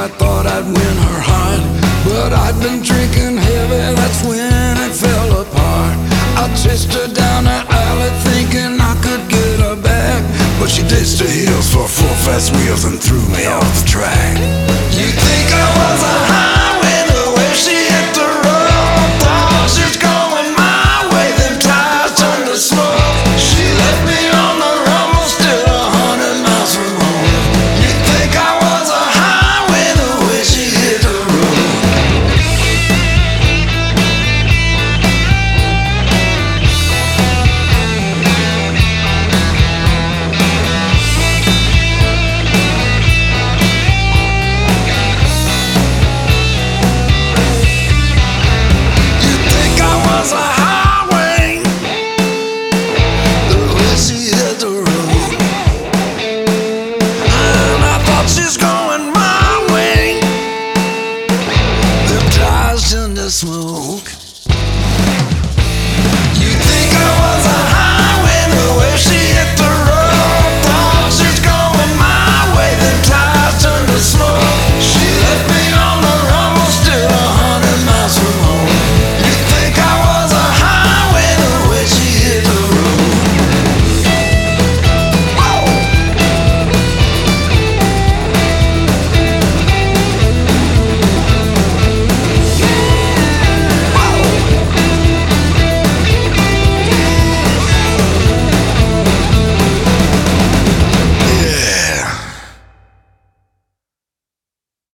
I thought I'd win her heart, but I'd been drinking heavy, that's when it fell apart. I chased her down the alley thinking I could get her back, but she ditched her heels for four fast wheels and threw me off the track. You think I was a highway the way she hit the road? Thought she's going my way, then tires turned to smoke. She left me on the rumble, still 100 miles from home. You think I was a highway the way she hit the road? You think I was a highway the way she hit the road? And I thought she's gone